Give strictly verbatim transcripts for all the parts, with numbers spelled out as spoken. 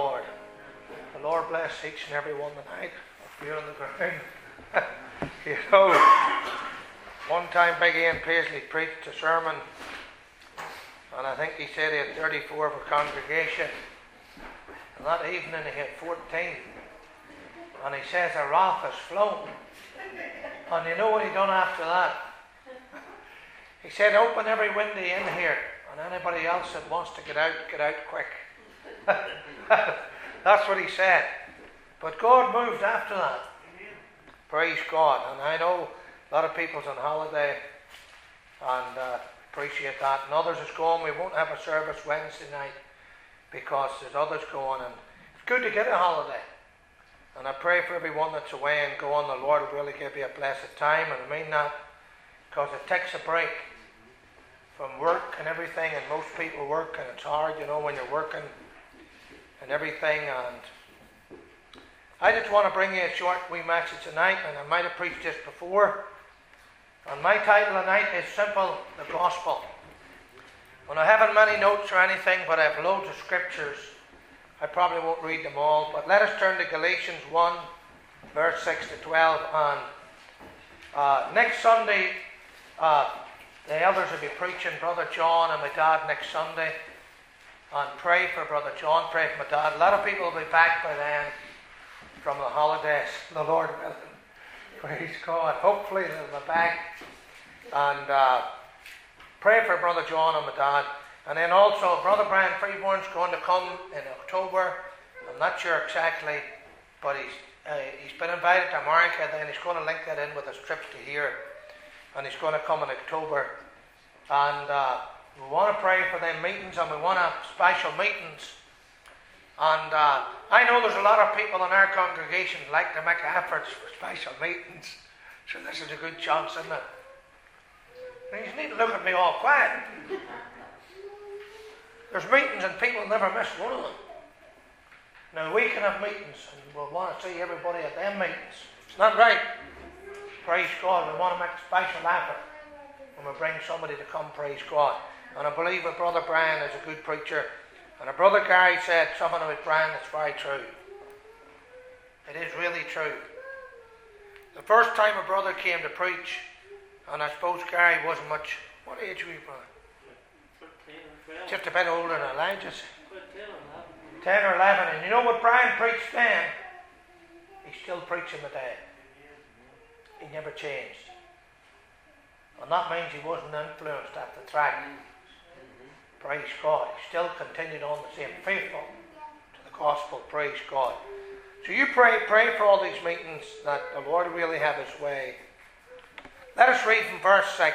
Lord. The Lord bless each and every one tonight up here on the ground. You know, one time Big Ian Paisley preached a sermon, and I think he said he had thirty-four for congregation. And that evening he had fourteen. And he says a wrath has flown. And you know what he done after that? He said, open every window in here, and anybody else that wants to get out, get out quick. That's what he said. But God moved after that. Praise God. And I know a lot of people's on holiday, and uh, appreciate that. And others is going. We won't have a service Wednesday night because there's others going. And it's good to get a holiday. And I pray for everyone that's away and going. The Lord will really give you a blessed time. And I mean that because it takes a break from work and everything. And most people work, and it's hard, you know, when you're working and everything. And I just want to bring you a short wee message tonight. And I might have preached this before. And my title tonight is Simple, the Gospel. And I haven't many notes or anything, but I have loads of scriptures. I probably won't read them all, but let us turn to Galatians one, verse six to twelve. And uh, next Sunday, uh, the elders will be preaching, Brother John and my dad next Sunday. And pray for Brother John, pray for my dad. A lot of people will be back by then from the holidays, the Lord willing. Praise God. Hopefully they'll be back. And uh, pray for Brother John and my dad. And then also, Brother Brian Freeborn's going to come in October. I'm not sure exactly, but he's uh, he's been invited to America. Then he's going to link that in with his trips to here, and he's going to come in October. And uh, we want to pray for them meetings, and we want to have special meetings. And uh, I know there's a lot of people in our congregation who like to make efforts for special meetings, so this is a good chance, isn't it? You just need to look at me all quiet. There's meetings and people never miss one of them. Now we can have meetings and we'll want to see everybody at them meetings. It's not right. Praise God. We want to make a special effort when we bring somebody to come, praise God. And I believe that Brother Brian is a good preacher. And a Brother Gary said something about Brian that's very true. It is really true. The first time a brother came to preach, and I suppose Gary wasn't much. What age were you, brother? Just a bit older than Elijah's. ten or eleven. And you know what Brian preached then? He's still preaching today. He never changed. And that means he wasn't influenced at the track. Praise God. He still continued on the same, faithful to the gospel. Praise God. So you pray, pray for all these meetings that the Lord really have his way. Let us read from verse six.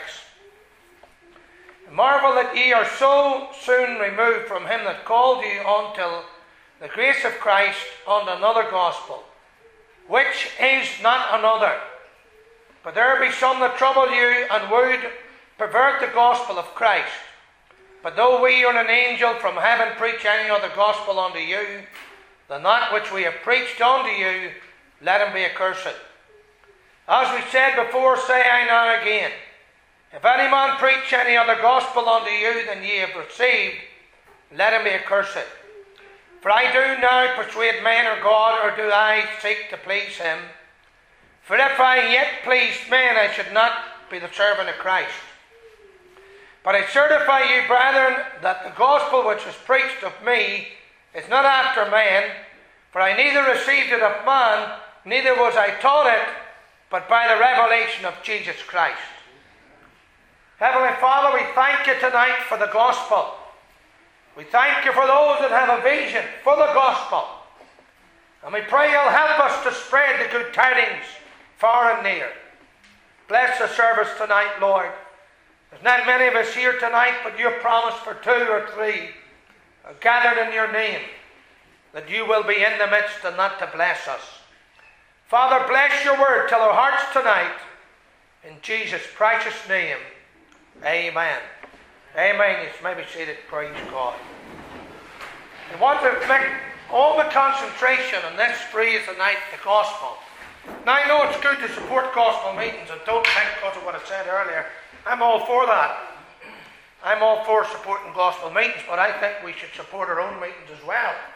Marvel that ye are so soon removed from him that called you until the grace of Christ unto another gospel, which is not another. But there be some that trouble you and would pervert the gospel of Christ. But though we or an angel from heaven preach any other gospel unto you than that which we have preached unto you, let him be accursed. As we said before, say I now again, if any man preach any other gospel unto you than ye have received, let him be accursed. For I do now persuade men or God, or do I seek to please him? For if I yet pleased men, I should not be the servant of Christ. But I certify you, brethren, that the gospel which was preached of me is not after men, for I neither received it of man, neither was I taught it, but by the revelation of Jesus Christ. Heavenly Father, we thank you tonight for the gospel. We thank you for those that have a vision for the gospel. And we pray you'll help us to spread the good tidings far and near. Bless the service tonight, Lord. There's not many of us here tonight, but you have promised for two or three gathered in your name that you will be in the midst and not to bless us. Father, bless your word till our hearts tonight. In Jesus' precious name. Amen. Amen. You may be seated. Praise God. I want to make all the concentration on this phrase tonight, the gospel. Now I know it's good to support gospel meetings, and don't think because of what I said earlier, I'm all for that. I'm all for supporting gospel meetings, but I think we should support our own meetings as well.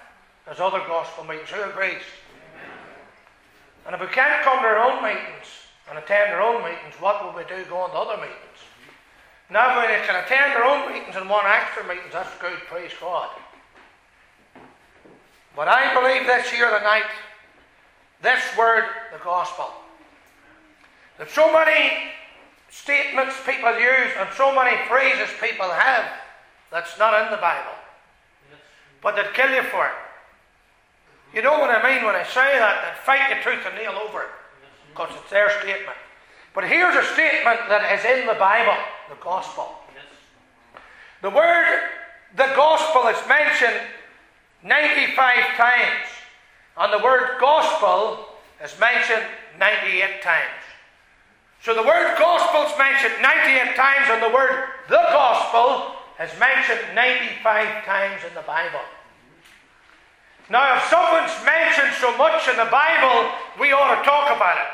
There's other gospel meetings. Who agrees? And if we can't come to our own meetings and attend our own meetings, what will we do going to other meetings? Now, when we can attend our own meetings and one extra meetings, that's good, praise God. But I believe this year tonight, this word, the gospel. There's so many statements people use and so many phrases people have that's not in the Bible. But they'd kill you for it. You know what I mean when I say that? They'd fight you tooth and nail over it. Because it's their statement. But here's a statement that is in the Bible, the gospel. The word, the gospel, is mentioned ninety-five times. And the word gospel is mentioned ninety-eight times. So the word gospel is mentioned ninety-eight times, and the word the gospel is mentioned ninety-five times in the Bible. Now, if someone's mentioned so much in the Bible, we ought to talk about it.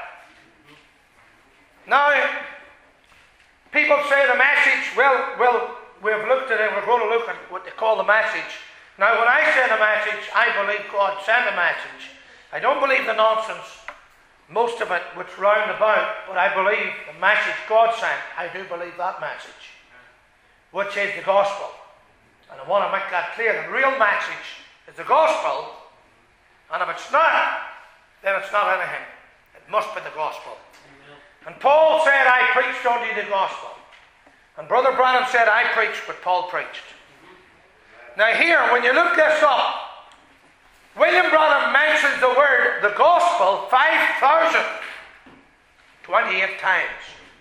Now, people say the message, well, well, we've looked at it, we're going to look at what they call the message. Now, when I say the message, I believe God sent a message. I don't believe the nonsense, most of it, which round about, but I believe the message God sent. I do believe that message, which is the gospel. And I want to make that clear. The real message is the gospel, and if it's not, then it's not anything. It must be the gospel. And Paul said, I preached unto you the gospel. And Brother Branham said, I preached what Paul preached. Now here, when you look this up, William Branham mentions the word, the gospel, five thousand twenty-eight times.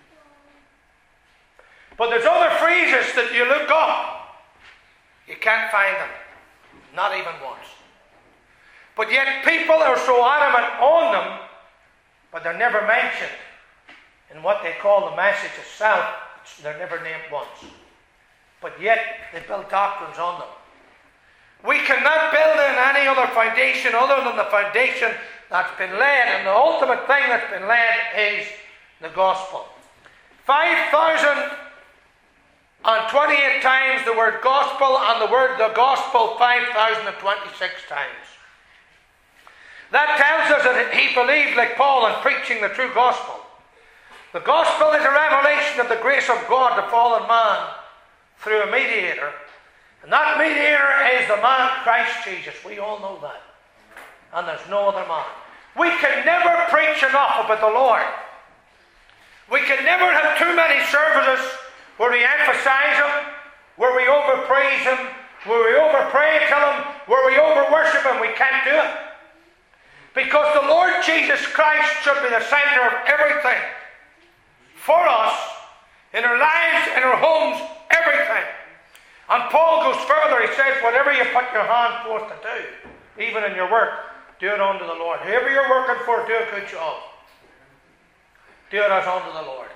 But there's other phrases that you look up, you can't find them. Not even once. But yet people are so adamant on them, but they're never mentioned in what they call the message itself. They're never named once. But yet they build doctrines on them. We cannot build in any other foundation other than the foundation that's been laid. And the ultimate thing that's been laid is the gospel. five thousand twenty-eight times the word gospel, and the word the gospel five thousand twenty-six times. That tells us that he believed, like Paul, in preaching the true gospel. The gospel is a revelation of the grace of God to fallen man through a mediator. And that mediator is the man Christ Jesus. We all know that. And there's no other man. We can never preach enough about the Lord. We can never have too many services where we emphasize Him, where we overpraise Him, where we overpray to Him, where we overworship Him. We can't do it. Because the Lord Jesus Christ should be the center of everything. For us, in our lives, in our homes, everything. And Paul goes further. He says, whatever you put your hand forth to do, even in your work, do it unto the Lord. Whoever you're working for, do a good job. Do it as unto the Lord.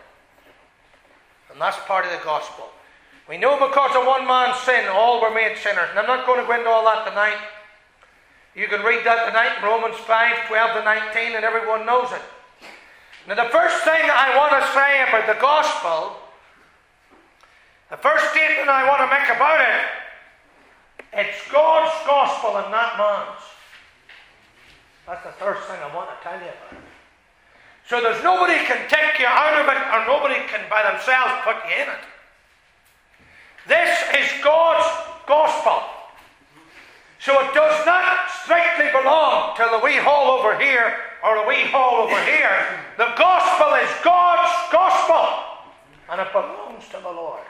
And that's part of the gospel. We know because of one man's sin, all were made sinners. And I'm not going to go into all that tonight. You can read that tonight in Romans five, twelve to nineteen, and everyone knows it. Now the first thing I want to say about the gospel, the first statement I want to make about it, it's God's gospel and not man's. That's the first thing I want to tell you about it. So there's nobody can take you out of it, or nobody can by themselves put you in it. This is God's gospel. So it does not strictly belong to the wee hall over here or the wee hall over here. The gospel is God's gospel, and it belongs to the Lord.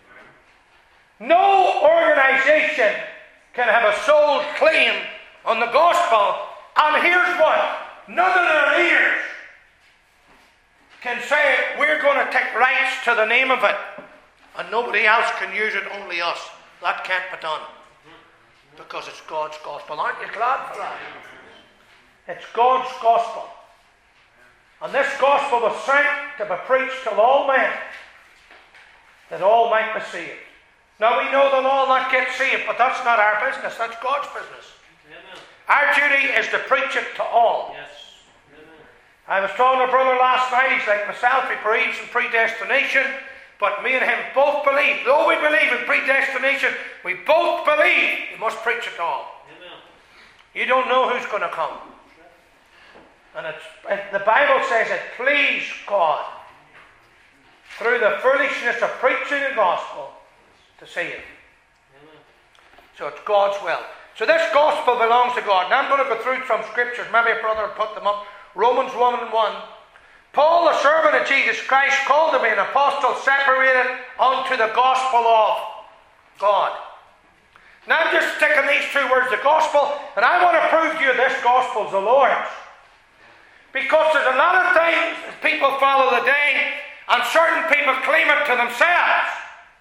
No organization can have a sole claim on the gospel. And here's what: none of their leaders can say, we're going to take rights to the name of it, and nobody else can use it, only us. That can't be done. Because it's God's gospel. Aren't you glad for that? It's God's gospel. And this gospel was sent to be preached to all men, that all might be saved. Now we know that all not get saved, but that's not our business, that's God's business. Amen. Our duty is to preach it to all. Yes. I was talking to a brother last night, he's like myself, he believes in predestination, but me and him both believe, though we believe in predestination, we both believe you must preach it all. Amen. You don't know who's going to come. And it's, it, the Bible says it pleased God through the foolishness of preaching the gospel to save. So it's God's will. So this gospel belongs to God. Now I'm going to go through some scriptures. Maybe a brother will put them up. Romans one and one. Paul, the servant of Jesus Christ, called to be an apostle, separated unto the gospel of God. Now I'm just sticking these two words, the gospel, and I want to prove to you this gospel is the Lord's. Because there's a lot of things that people follow the day, and certain people claim it to themselves.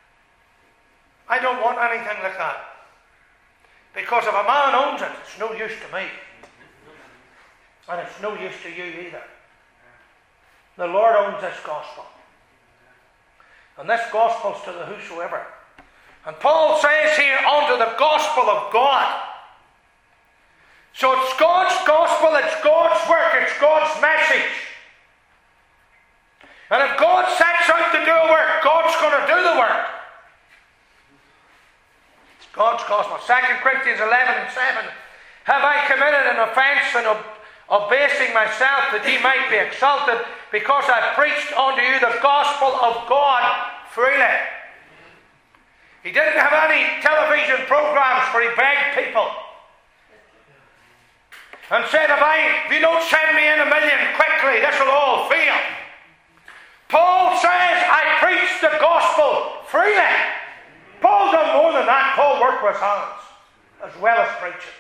I don't want anything like that. Because if a man owns it, it's no use to me. And it's no use to you either. The Lord owns this gospel. And this gospel's to the whosoever. And Paul says here, unto the gospel of God. So it's God's gospel, it's God's work, it's God's message. And if God sets out to do a work, God's going to do the work. It's God's gospel. Second Corinthians eleven and seven. Have I committed an offence in ob- abasing myself that ye might be exalted, because I preached unto you the gospel of God freely? He didn't have any television programs where he begged people and said, if, I, if you don't send me in a million quickly, this will all fail. Paul says, I preached the gospel freely. Paul done more than that. Paul worked with hands as well as preaching.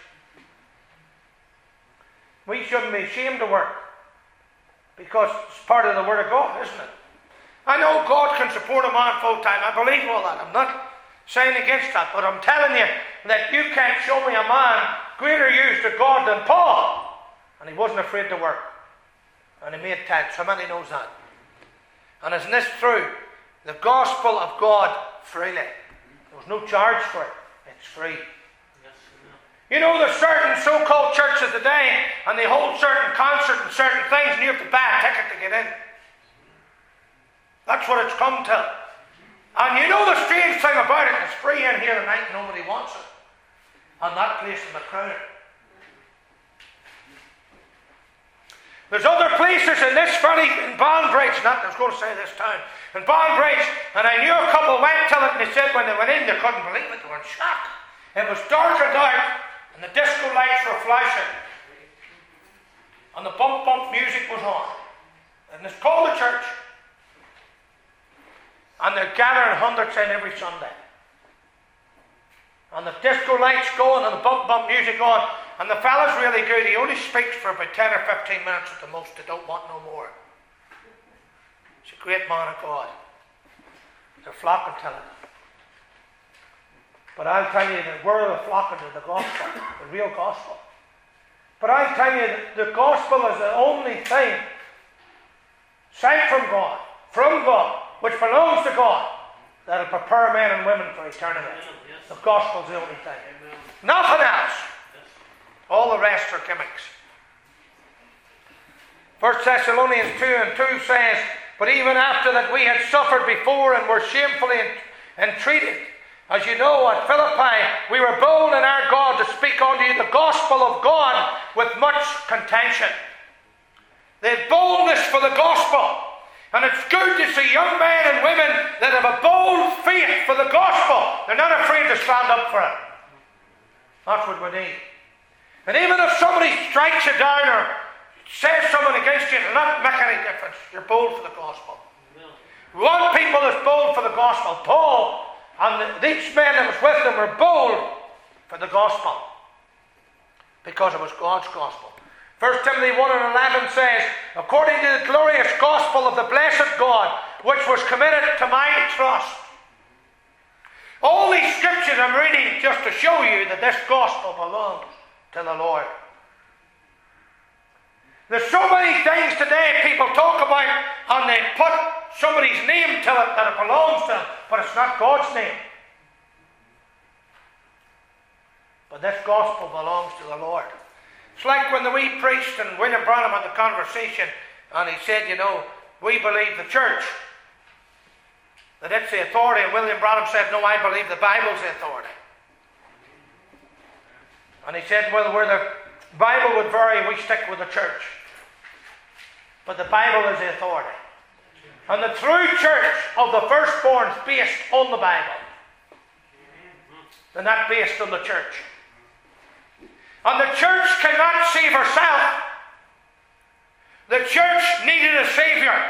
We shouldn't be ashamed to work, because it's part of the Word of God, isn't it? I know God can support a man full time. I believe all that. I'm not saying against that, but I'm telling you that you can't show me a man greater use to God than Paul. And he wasn't afraid to work. And he made tents. How many knows that? And isn't this true? The gospel of God freely. There was no charge for it. It's free. You know, there's certain so-called churches today, and they hold certain concerts and certain things, and you have to buy a ticket to get in. That's what it's come to. And you know the strange thing about it, it's free in here tonight, nobody wants it. And that place in the crowd. There's other places in this valley, in Banbridge, not, I was going to say this town, in Banbridge, and I knew a couple went to it, and they said when they went in, they couldn't believe it, they were in shock. It was darkened out, and the disco lights were flashing, and the bump bump music was on. And it's called a church. And they're gathering hundreds in every Sunday. And the disco lights going and the bump bump music on. And the fella's really good. He only speaks for about ten or fifteen minutes at the most. They don't want no more. He's a great man of God. They're flocking to him. But I'll tell you that we're the flocking to the gospel, the real gospel. But I'll tell you that the gospel is the only thing sent from God, from God, which belongs to God, that will prepare men and women for eternity. The gospel is the only thing. Nothing else. All the rest are gimmicks. First Thessalonians two and two says, but even after that we had suffered before and were shamefully entreated, as you know, at Philippi, we were bold in our God to speak unto you the gospel of God with much contention. They had boldness for the gospel. And it's good to see young men and women that have a bold faith for the gospel. They're not afraid to stand up for it. That's what we need. And even if somebody strikes you down or says something against you, it'll not make any difference. You're bold for the gospel. We want people that's bold for the gospel. Paul and the, these men that was with him were bold for the gospel, because it was God's gospel. First Timothy one and eleven says, according to the glorious gospel of the blessed God, which was committed to my trust. All these scriptures I'm reading just to show you that this gospel belongs to the Lord. There's so many things today people talk about, and they put somebody's name to it that it belongs to them, but it's not God's name. But this gospel belongs to the Lord. It's like when the wee priest and William Branham had the conversation, and he said, you know, we believe the church, that it's the authority, and William Branham said, no, I believe the Bible's the authority. And he said, well, where the Bible would vary, we stick with the church. But the Bible is the authority. And the true church of the firstborn is based on the Bible. They're not based on the church. And the church cannot save herself. The church needed a Savior.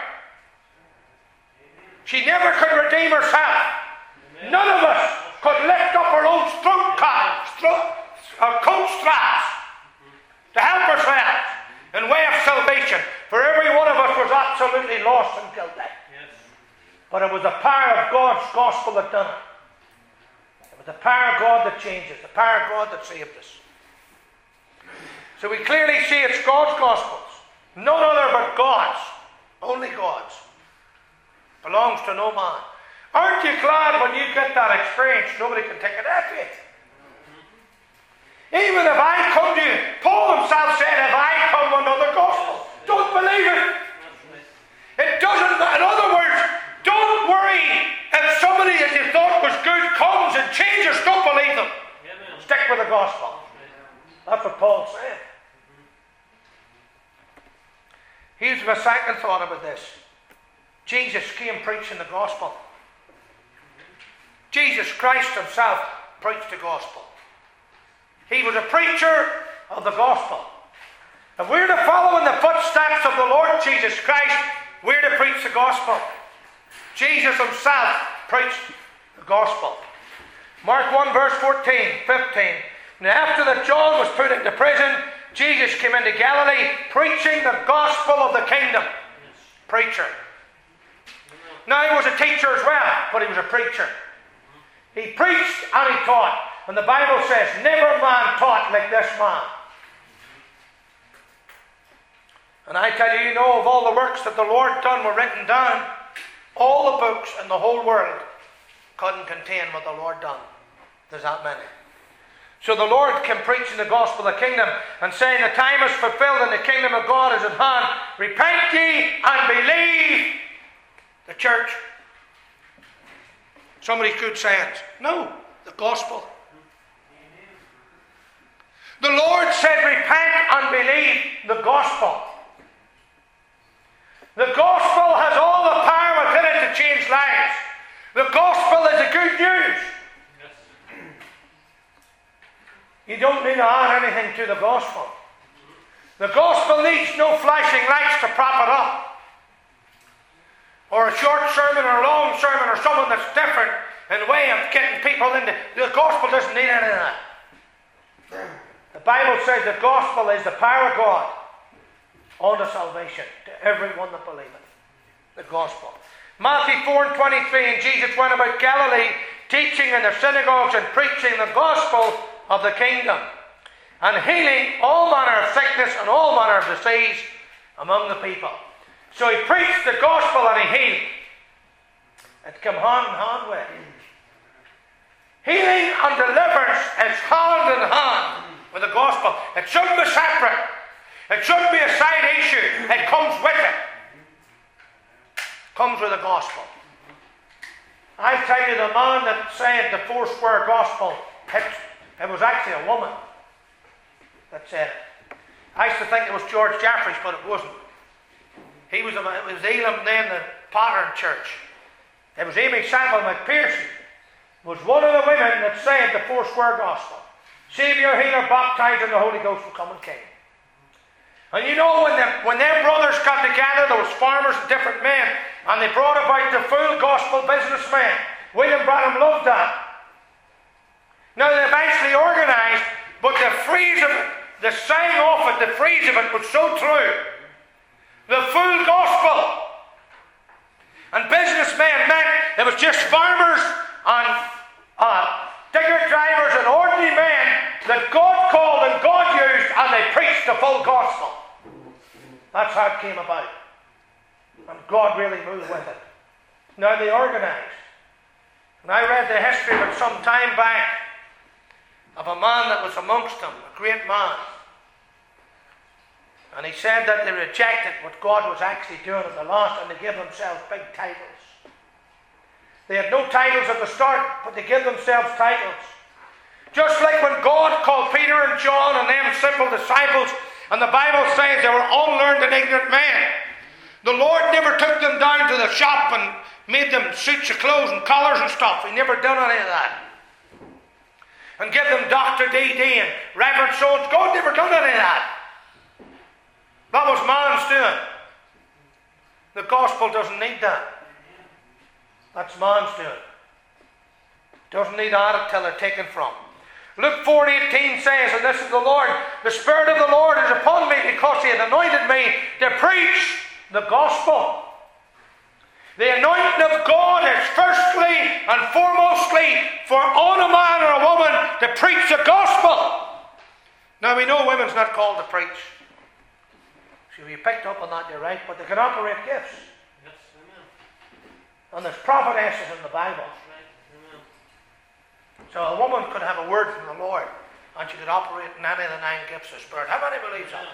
She never could redeem herself. None of us could lift up our own throat cards, throat, or coat straps to help ourselves in way of salvation. For every one of us was absolutely lost and guilty. Yes. But it was the power of God's gospel that done it. It was the power of God that changed us, the power of God that saved us. So we clearly see it's God's gospels. None other but God's. Only God's. Belongs to no man. Aren't you glad when you get that experience, nobody can take it out of you? Even if I come to you, Paul himself said, if I come with another gospel, don't believe it. It doesn't, in other words, don't worry if somebody that you thought was good comes and changes, don't believe them. Stick with the gospel. That's what Paul said. Here's my second thought about this. Jesus came preaching the gospel. Jesus Christ himself preached the gospel. He was a preacher of the gospel. If we're to follow in the footsteps of the Lord Jesus Christ, we're to preach the gospel. Jesus himself preached the gospel. Mark one verse fourteen, fifteen. Now after that John was put into prison, Jesus came into Galilee preaching the gospel of the kingdom. Preacher. Now he was a teacher as well, but he was a preacher. He preached and he taught. And the Bible says, never man taught like this man. And I tell you, you know, of all the works that the Lord done were written down, all the books in the whole world couldn't contain what the Lord done. There's that many. So the Lord can preach in the gospel of the kingdom and saying the time is fulfilled and the kingdom of God is at hand. Repent ye and believe. The church. Somebody could say it. No, the gospel. The Lord said, repent and believe the gospel. The gospel has all the power within it to change lives. The gospel is the good news. Yes. You don't need to add anything to the gospel. The gospel needs no flashing lights to prop it up. Or a short sermon or a long sermon or someone that's different in the way of getting people into. The gospel doesn't need any of that. The Bible says the gospel is the power of God unto salvation to everyone that believeth. The gospel. Matthew four and twenty-three, and Jesus went about Galilee, teaching in their synagogues and preaching the gospel of the kingdom, and healing all manner of sickness and all manner of disease among the people. So he preached the gospel and he healed. It came hand in hand with it. Healing and deliverance is hand in hand with the gospel. It shouldn't be separate. It shouldn't be a side issue. It comes with it. It comes with the gospel. I tell you, the man that said the four square gospel, it, it was actually a woman that said it. I used to think it was George Jeffreys, but it wasn't. He was, a, it was Elam then, the Pattern Church. It was Amy Sample McPherson, was one of the women that said the four square gospel. Saviour, healer, baptized in the Holy Ghost will come and king. And you know, when, the, when their brothers got together, there was farmers and different men, and they brought about the full gospel businessmen. William Branham loved that. Now they eventually organised, but the phrase of it, the saying off it, the phrase of it was so true. The full gospel. And businessmen meant it was just farmers and uh, digger drivers and ordinary men that God called and God used, and they preached the full gospel. That's how it came about. And God really moved with it. Now they organised. And I read the history of it some time back of a man that was amongst them, a great man. And he said that they rejected what God was actually doing at the last, and they gave themselves big titles. They had no titles at the start, but they gave themselves titles. Just like when God called Peter and John and them simple disciples, and the Bible says they were unlearned and ignorant men. The Lord never took them down to the shop and made them suits of clothes and collars and stuff. He never done any of that. And give them Doctor D D and Reverend so-and-so. God never done any of that. That was man's doing. The gospel doesn't need that. That's man's doing. Doesn't need added till they're taken from. Luke four eighteen says, and this is the Lord, the Spirit of the Lord is upon me because He had anointed me to preach the gospel. The anointing of God is firstly and foremostly for on a man or a woman to preach the gospel. Now we know women's not called to preach. So you picked up on that, you're right, but they can operate gifts. Yes, amen. And there's prophetesses in the Bible. Amen. So a woman could have a word from the Lord and she could operate in any of the nine gifts of the Spirit. How many believes that?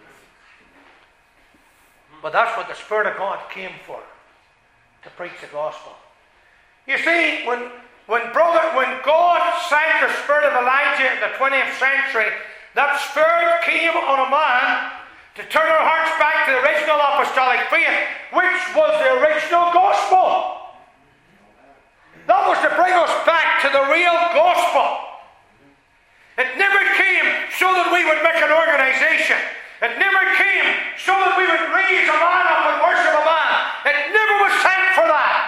But that's what the Spirit of God came for, to preach the gospel. You see, when when brother, when God sent the Spirit of Elijah in the twentieth century, that Spirit came on a man to turn our hearts back to the original apostolic faith, which was the original gospel. That was to bring us back to the real gospel. It never came so that we would make an organization. It never came so that we would raise a man up and worship a man. It never was sent for that.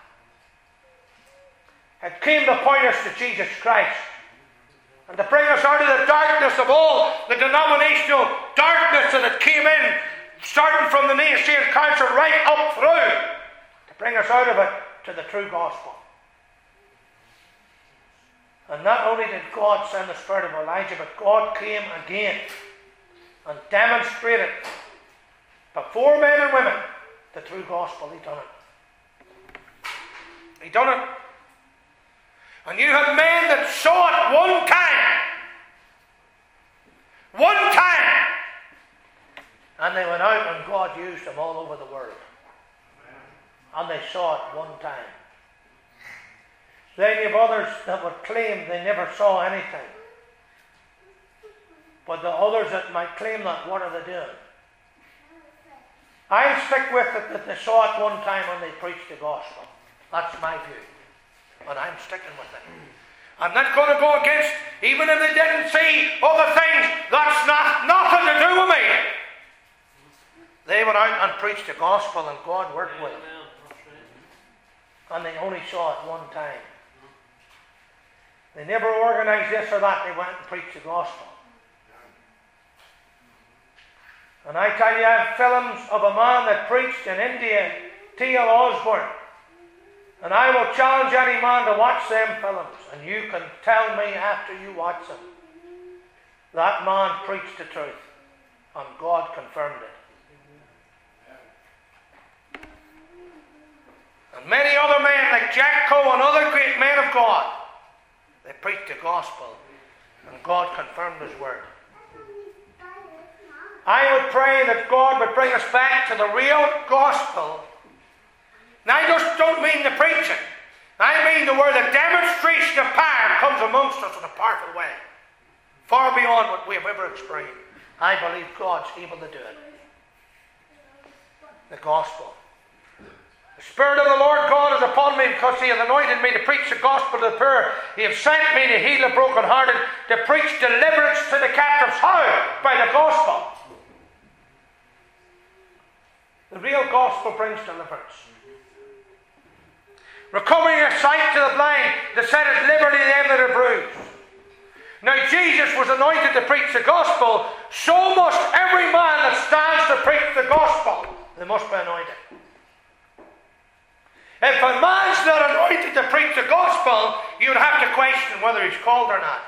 It came to point us to Jesus Christ and to bring us out of the darkness of all the denominational darkness that had came in, starting from the Nicene Council right up through, to bring us out of it to the true gospel. And not only did God send the Spirit of Elijah, but God came again and demonstrated before men and women the true gospel. He done it. He done it. And you have men that saw it one time. One time. And they went out and God used them all over the world. And they saw it one time. Then you have others that would claim they never saw anything. But the others that might claim that, what are they doing? I'll stick with it that they saw it one time when they preached the gospel. That's my view. And I'm sticking with it. I'm not going to go against, even if they didn't see other things, that's not nothing to do with me. They went out and preached the gospel and God worked with them. And they only saw it one time. They never organized this or that. They went and preached the gospel. And I tell you, I have films of a man that preached in India, T L Osborne. And I will challenge any man to watch them films. And you can tell me after you watch them. That man preached the truth. And God confirmed it. And many other men like Jack Coe and other great men of God, they preached the gospel. And God confirmed His word. I would pray that God would bring us back to the real gospel. Now I just don't mean the preaching. I mean the where the demonstration of power comes amongst us in a powerful way. Far beyond what we have ever experienced. I believe God's able to do it. The gospel. The Spirit of the Lord God is upon me because He hath anointed me to preach the gospel to the poor. He hath sent me to heal the brokenhearted, to preach deliverance to the captives. How? By the gospel. The real gospel brings deliverance. Recovering your sight to the blind, to set at liberty them that are bruised. Now Jesus was anointed to preach the gospel, so must every man that stands to preach the gospel. They must be anointed. If a man's not anointed to preach the gospel, you would have to question whether he's called or not.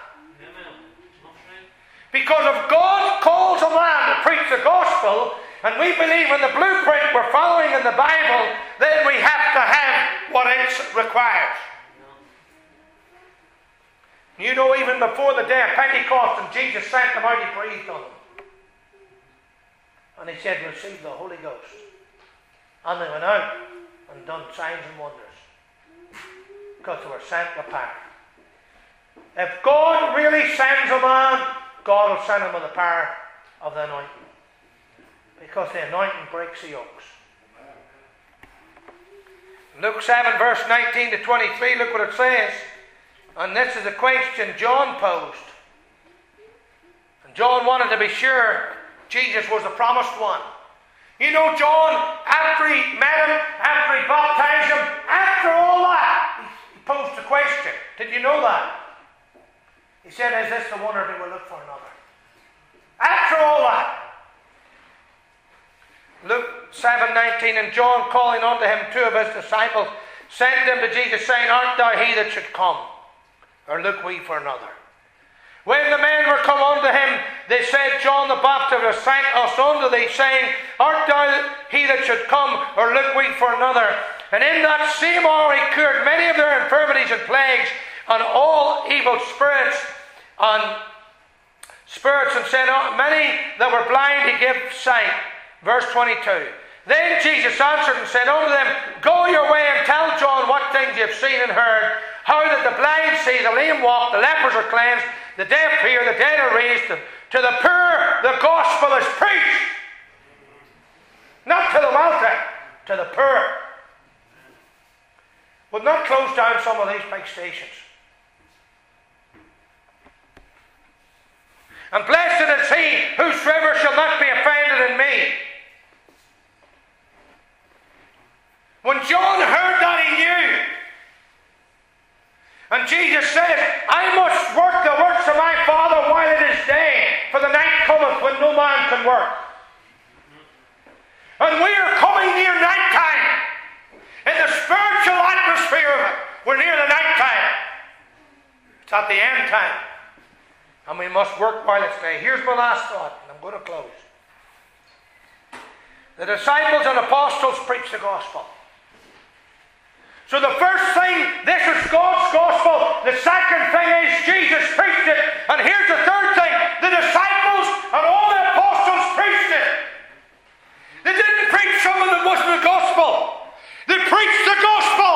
Because if God calls a man to preach the gospel, and we believe in the blueprint we're following in the Bible, then we have to have what it requires. You know, even before the day of Pentecost, and Jesus sent them out, He breathed on them. And He said, receive the Holy Ghost. And they went out and done signs and wonders. Because they were sent with power. If God really sends a man, God will send him with the power of the anointing. Because the anointing breaks the yokes. Luke seven, verse nineteen to twenty-three, look what it says. And this is a question John posed. And John wanted to be sure Jesus was the promised one. You know, John, after he met him, after he baptized him, after all that, he posed the question. Did you know that? He said, is this the one, or do we look for another? After all that. Luke seven nineteen, and John, calling unto him two of his disciples, sent them to Jesus, saying, art thou he that should come? Or look we for another? When the men were come unto him, they said, John the Baptist sent us unto thee, saying, art thou he that should come? Or look we for another? And in that same hour he cured many of their infirmities and plagues, and all evil spirits, and spirits, and said, many that were blind he gave sight. Verse twenty-two. Then Jesus answered and said unto them, go your way and tell John what things you have seen and heard, how that the blind see, the lame walk, the lepers are cleansed, the deaf hear, the dead are raised, to, to the poor the gospel is preached. Not to the wealthy, to the poor. We'll not close down some of these big stations. And blessed is he whosoever shall not be offended in me. When John heard that, he knew. And Jesus said, I must work the works of my Father while it is day, for the night cometh when no man can work. And we are coming near night time. In the spiritual atmosphere of it, we're near the night time. It's at the end time. And we must work while it's day. Here's my last thought, and I'm going to close. The disciples and apostles preached the gospel. So the first thing, this is God's gospel. The second thing is Jesus preached it. And here's the third thing. The disciples and all the apostles preached it. They didn't preach something that wasn't the gospel. They preached the gospel.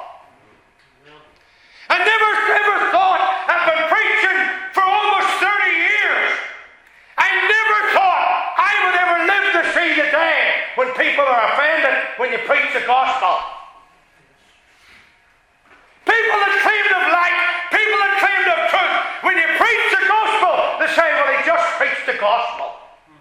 I never ever thought, I've been preaching for almost thirty years. I never thought I would ever live to see the day when people are offended when you preach the gospel. People that claim to have light, people that claim to have truth, when you preach the gospel, they say, well, he just preached the gospel.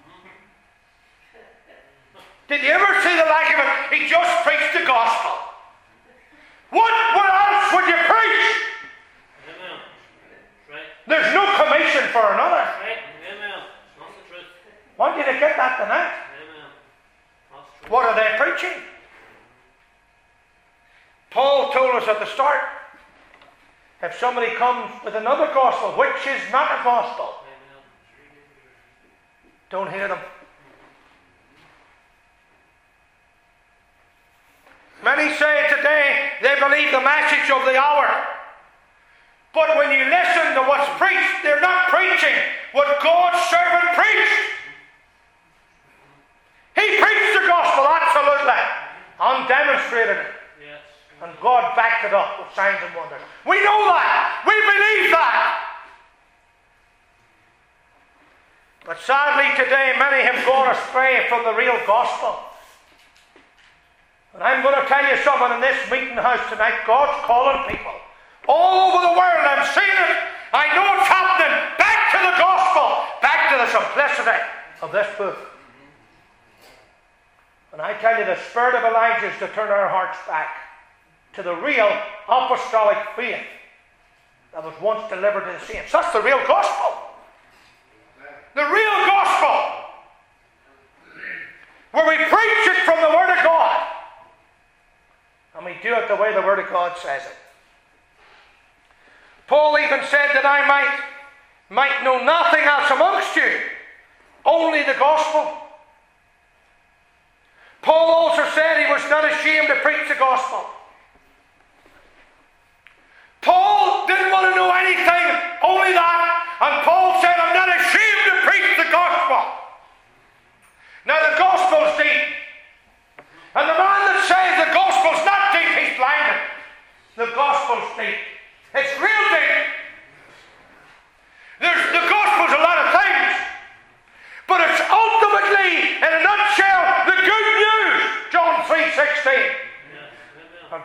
Did you ever see the like of it? He just preached the gospel. What, what else would you preach? Amen. Right. There's no commission for another. Right. Amen. That's the truth. Want you to get that tonight? Amen. That's true. What are they preaching? Paul told us at the start, if somebody comes with another gospel, which is not a gospel, Amen. don't hear them. Many say today they believe the message of the hour. But when you listen to what's preached, they're not preaching what God's servant preached. He preached the gospel, absolutely, and demonstrated it. Yes. And God backed it up with signs and wonders. We know that. We believe that. But sadly today many have gone astray from the real gospel. And I'm going to tell you something in this meeting house tonight. God's calling people all over the world. I'm seeing it. I know it's happening. Back to the gospel. Back to the simplicity of this book. And I tell you, the spirit of Elijah is to turn our hearts back to the real apostolic faith that was once delivered to the saints. That's the real gospel. The real gospel. Where we preach it from the Word of God. And we do it the way the Word of God says it. Paul even said that I might, might know nothing else amongst you, only the gospel. Paul also said he was not ashamed to preach the gospel. Paul didn't want to know anything, only that. And Paul said, I'm not ashamed to preach the gospel. Now the gospel's deep. And the man that says the gospel's not deep, he's blinded. The gospel's deep. It's real deep.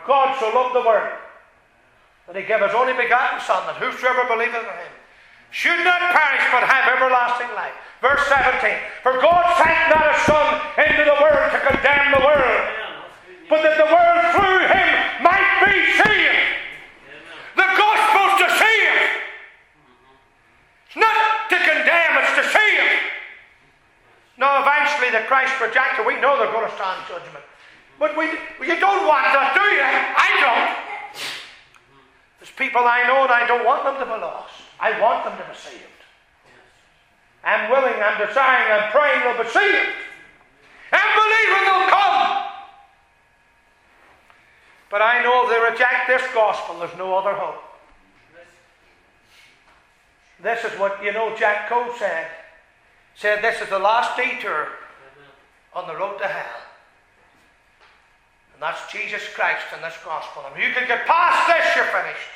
God so loved the world that he gave his only begotten Son, that whosoever believeth in him should not perish but have everlasting life. Verse seventeen. For God sent not his Son into the world to condemn the world, but that the world through him might be saved. The gospel's to save. It's not to condemn, it's to save. Now eventually the Christ rejected, we know they're going to stand judgment. But we, you don't want that, do you? I don't. There's people I know and I don't want them to be lost. I want them to be saved. I'm willing, I'm desiring, I'm praying they'll be saved. I'm believing they'll come. But I know if they reject this gospel, there's no other hope. This is what, you know, Jack Coe said. Said this is the last detour on the road to hell. And that's Jesus Christ and this gospel. And if you can get past this, you're finished.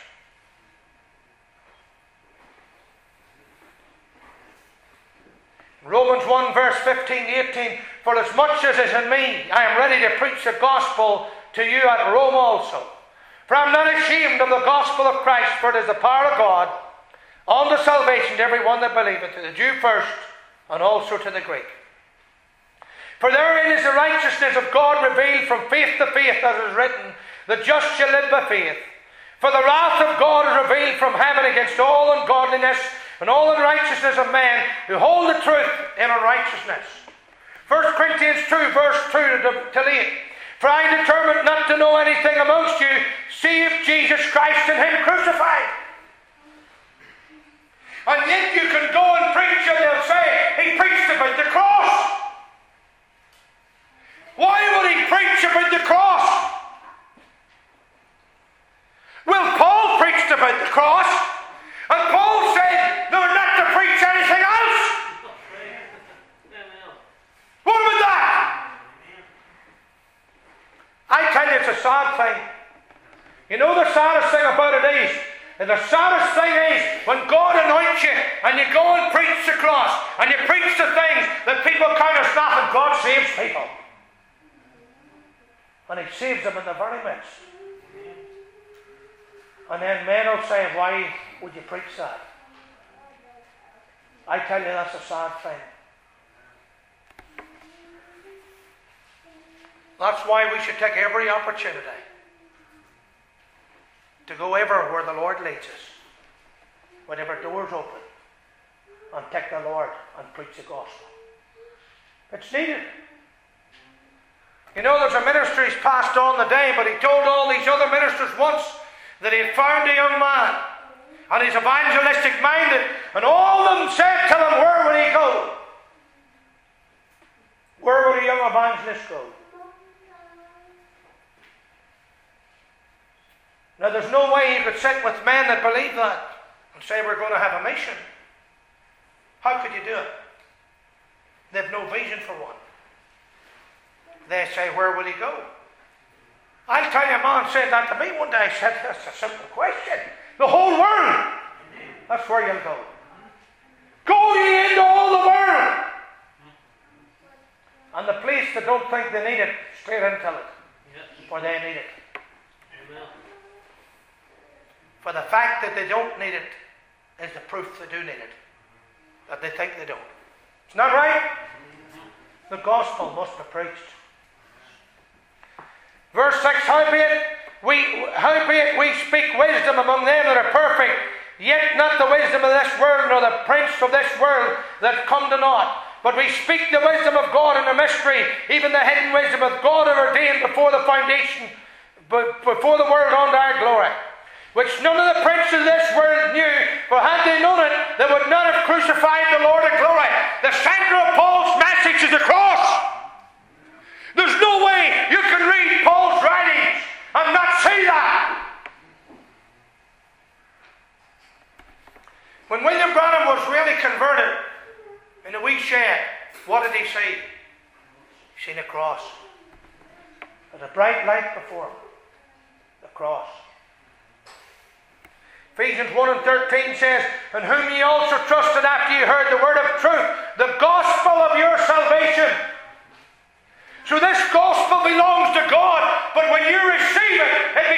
Romans one verse fifteen to eighteen. For as much as is in me, I am ready to preach the gospel to you at Rome also. For I am not ashamed of the gospel of Christ, for it is the power of God unto salvation to every one that believeth, to the Jew first, and also to the Greek. For therein is the righteousness of God revealed from faith to faith, as is written, the just shall live by faith. For the wrath of God is revealed from heaven against all ungodliness and all unrighteousness of men who hold the truth in unrighteousness. First Corinthians two verse two to eight. For I determined not to know anything amongst you save Jesus Christ and him crucified. And yet you can go and preach and they'll say he preached about the cross. Why would he preach about the cross? Well, Paul preached about the cross, and Paul said they were not to preach anything else. What about that? I tell you, it's a sad thing. You know the saddest thing about it is, and the saddest thing is when God anoints you and you go and preach the cross and you preach the things that people count as nothing, God saves people. And he saves them in the very midst. And then men will say, why would you preach that? I tell you, that's a sad thing. That's why we should take every opportunity to go ever where the Lord leads us, whenever doors open, and take the Lord and preach the gospel. It's needed. You know, there's a minister he's passed on the day, but he told all these other ministers once that he had found a young man, and he's evangelistic minded, and all of them said to him, where would he go? Where would a young evangelist go? Now, there's no way you could sit with men that believe that and say we're going to have a mission. How could you do it? They have no vision for one. They say, where would he go? I'll tell you, a man said that to me one day. I said, that's a simple question. The whole world. That's where you'll go. Go ye into all the world. And the police that don't think they need it, straight into it. For they need it. For the fact that they don't need it is the proof they do need it. That they think they don't. It's not right. The gospel must be preached. Verse six, howbeit we, howbeit we speak wisdom among them that are perfect, yet not the wisdom of this world, nor the prince of this world that come to naught. But we speak the wisdom of God in the mystery, even the hidden wisdom of God ordained before the foundation, before the world unto our glory, which none of the princes of this world knew, for had they known it, they would not have crucified the Lord of glory. The center of Paul's message is the cross. There's no way you can read Paul's writings and not see that. When William Branham was really converted in a wee shed, what did he see? He seen a cross. There's a bright light before him. The cross. Ephesians one and thirteen says, in whom ye also trusted after ye heard the word of truth, the gospel of your salvation. So this gospel belongs to God, but when you receive it, it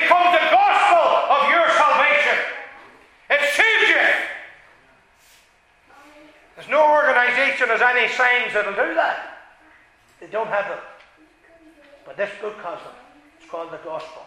preaching has any signs that'll do that. They don't have them. But this book has them. It's called the Gospel.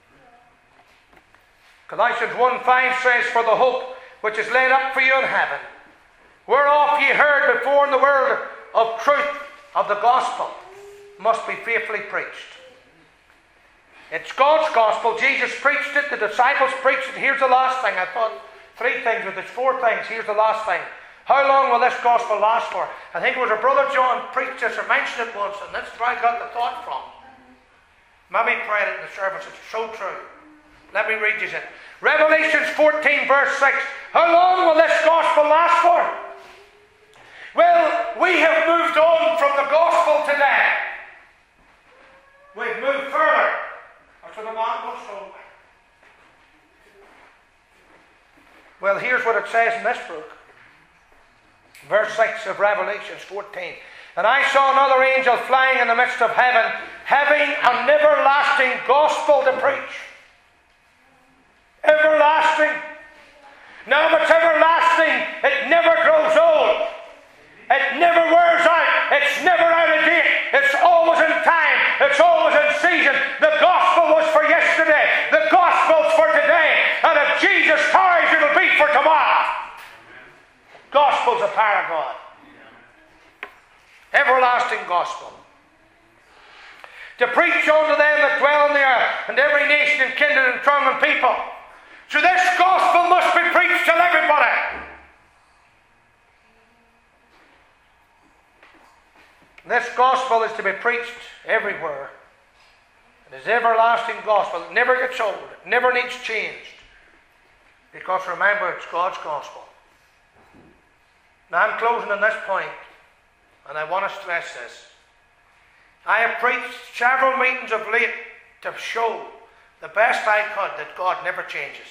Colossians one five says, "For the hope which is laid up for you in heaven, whereof ye heard before in the word of truth of the gospel, must be faithfully preached." It's God's gospel. Jesus preached it. The disciples preached it. Here's the last thing. I thought three things, but there's four things. Here's the last thing. How long will this gospel last for? I think it was our brother John preached this or mentioned it once, and that's where I got the thought from. Maybe prayed it in the service. It's so true. Let me read you it. Revelations fourteen verse six. How long will this gospel last for? Well, we have moved on from the gospel today. We've moved further. That's what the man was told. Well, here's what it says in this book. Verse six of Revelations fourteen. "And I saw another angel flying in the midst of heaven, having an everlasting gospel to preach." Everlasting. Now, if it's everlasting, it never grows old. It never wears out. It's never out of date. It's always in time. It's always in season. The gospel was for yesterday. The gospel's for today. And if Jesus tarries, it'll be for tomorrow. Gospel's a power of God. Everlasting gospel. To preach unto them that dwell in the earth, and every nation and kindred and tongue and people. So this gospel must be preached to everybody. This gospel is to be preached everywhere. It is everlasting gospel. It never gets old. It never needs changed. Because remember, it's God's gospel. Now I'm closing on this point, and I want to stress this. I have preached several meetings of late to show the best I could that God never changes.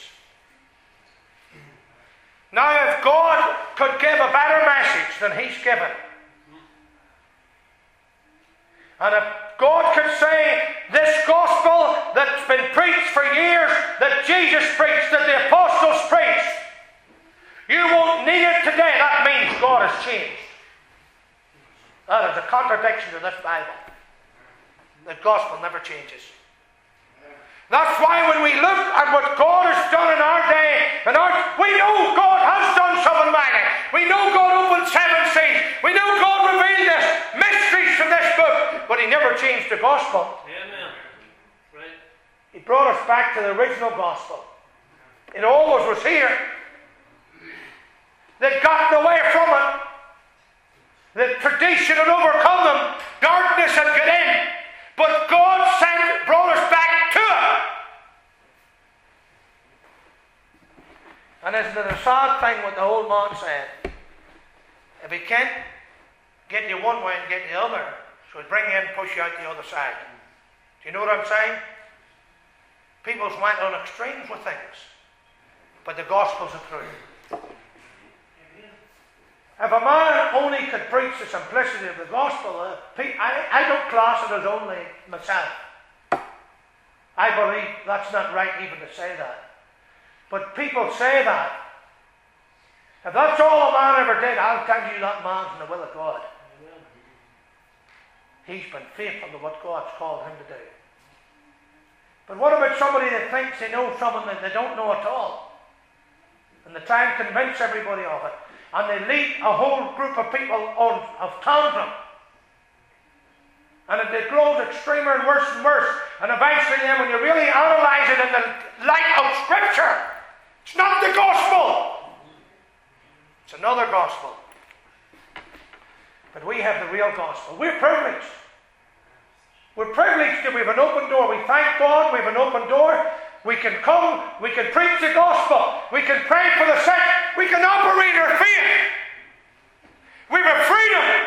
Now, if God could give a better message than He's given, and if God could say this gospel that's been preached for years, that Jesus preached, that the apostles preached, you won't need it today, that means God has changed. That is a contradiction to this Bible. The gospel never changes. That's why when we look at what God has done in our day, and our, we know God has done something mighty. We know God opened seven seas. We know God revealed this mysteries from this book, but He never changed the gospel. Amen. Right. He brought us back to the original gospel. It always was here. They'd gotten away from it. The tradition had overcome them. Darkness had got in. But God sent, brought us back to it. And isn't it a sad thing what the old man said? If he can't get you one way and get you the other, so he'll bring you in and push you out the other side. Do you know what I'm saying? People's went on extremes with things. But the gospel's the truth. If a man only could preach the simplicity of the gospel, uh, I, I don't class it as only myself. I believe that's not right even to say that. But people say that. If that's all a man ever did, I'll tell you that man's in the will of God. He's been faithful to what God's called him to do. But what about somebody that thinks they know something that they don't know at all? And they try and convince everybody of it. And they lead a whole group of people on of tantrum. And it grows extremer and worse and worse. And eventually then when you really analyse it in the light of Scripture, it's not the gospel. It's another gospel. But we have the real gospel. We're privileged. We're privileged that we have an open door. We thank God we have an open door. We can come, we can preach the gospel, we can pray for the sick, we can operate our faith. We have a freedom.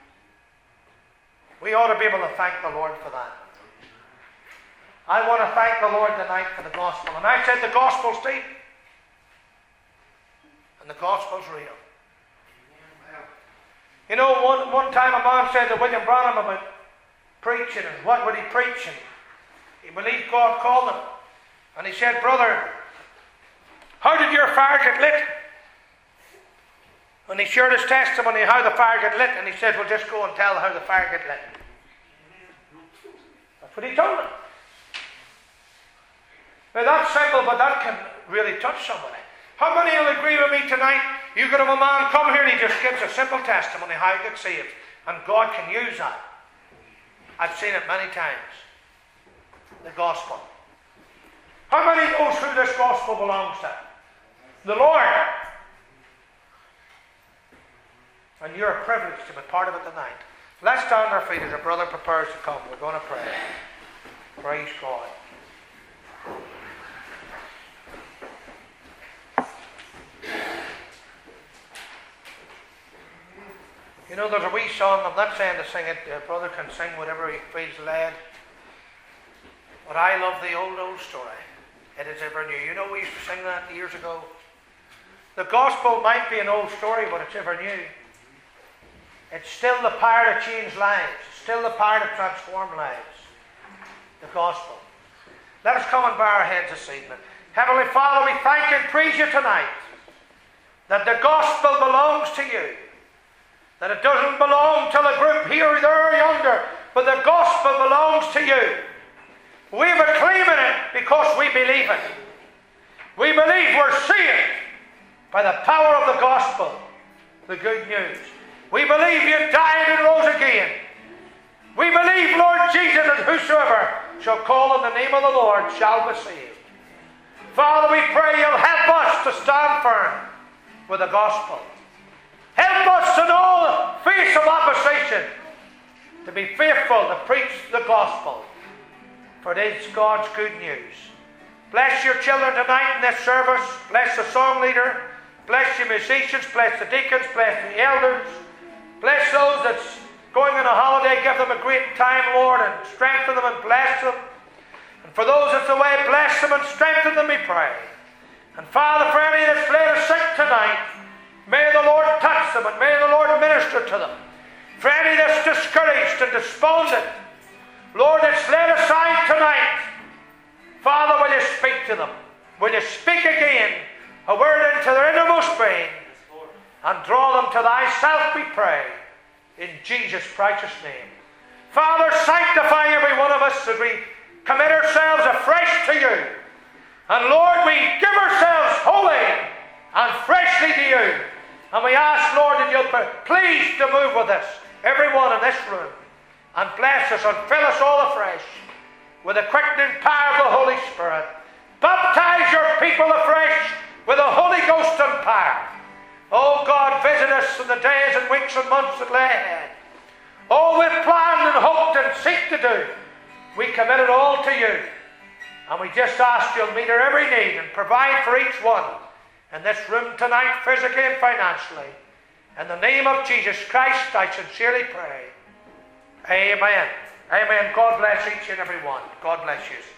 We ought to be able to thank the Lord for that. I want to thank the Lord tonight for the gospel. And I said the gospel's deep. And the gospel's real. You know, one, one time a man said to William Branham about preaching and what would he preach, and he believed God called him. And he said, "Brother, how did your fire get lit?" And he shared his testimony how the fire got lit, and he said, well, just go and tell how the fire got lit. That's what he told them. Now that's simple, but that can really touch somebody. How many will agree with me tonight? You could have a man come here and he just gives a simple testimony how he got saved. And God can use that. I've seen it many times. The gospel. How many knows who this gospel belongs to? The Lord. And you're privileged to be part of it tonight. Let's stand on our feet as our brother prepares to come. We're going to pray. Praise God. You know, there's a wee song, I'm not saying to sing it, a brother can sing whatever he feels led. But I love the old, old story. It is ever new. You know, we used to sing that years ago. The gospel might be an old story, but it's ever new. It's still the power to change lives. It's still the power to transform lives. The gospel. Let us come and bow our heads this evening. Heavenly Father, we thank and praise you tonight that the gospel belongs to you. That it doesn't belong to the group here, there, or yonder, but the gospel belongs to you. We're claiming it because we believe it. We believe we're saved by the power of the gospel, the good news. We believe you died and rose again. We believe, Lord Jesus, that whosoever shall call on the name of the Lord shall be saved. Father, we pray you'll help us to stand firm with the gospel. Help us in all face of opposition to be faithful to preach the gospel, for it is God's good news. Bless your children tonight in this service. Bless the song leader. Bless your musicians. Bless the deacons. Bless the elders. Bless those that's going on a holiday. Give them a great time, Lord, and strengthen them and bless them. And for those that's away, bless them and strengthen them, we pray. And Father, for any that's laid us sick tonight, may the Lord touch them and may the Lord minister to them. For any that's discouraged and despondent, Lord, it's laid aside tonight. Father, will you speak to them? Will you speak again a word into their innermost being and draw them to thyself, we pray, in Jesus' precious name. Father, sanctify every one of us as we commit ourselves afresh to you. And Lord, we give ourselves wholly and freshly to you. And we ask, Lord, that you'll be pleased to move with us, everyone in this room, and bless us and fill us all afresh with the quickening power of the Holy Spirit. Baptize your people afresh with the Holy Ghost and power. Oh God, visit us in the days and weeks and months that lay ahead. All we've planned and hoped and seek to do, we commit it all to you. And we just ask you'll meet our every need and provide for each one in this room tonight, physically and financially. In the name of Jesus Christ, I sincerely pray. Amen. Amen. God bless each and every one. God bless you.